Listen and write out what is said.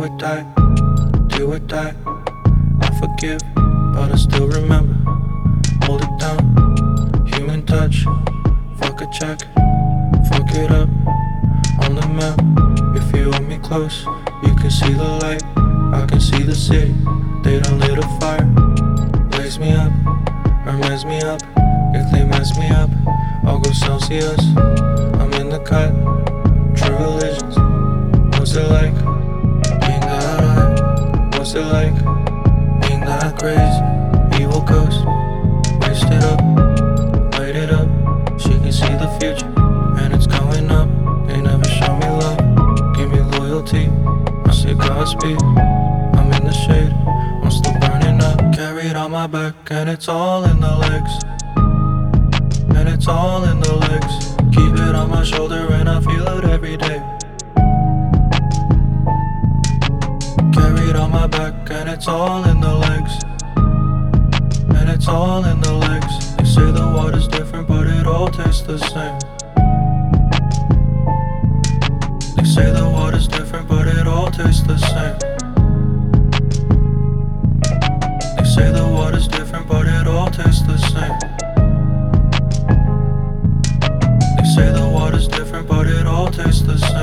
or die, do or die. I forgive, but I still remember. Hold it down, human touch. Fuck a check, fuck it up. On the map, if you hold me close, you can see the light. I can see the city, they done lit a fire. Lays me up, reminds me up. If they mess me up, I'll go Celsius. I'm in the cut, true religions. What's it like being that high? What's it like being that crazy? Evil ghost, waste it up, light it up. She can see the future, and it's going up. They never show me love, give me loyalty. I say Godspeed, I'm in the shade, I'm still burning up. Carried on my back, and it's all in the legs. And it's all in the legs. Keep it on my shoulder and I feel it every day. Carried on my back and it's all in the legs. And it's all in the legs. They say the water's different but it all tastes the same. They say the water's different but it all tastes the same. They say the water's different but it all tastes the same. Say the water's different, but it all tastes the same.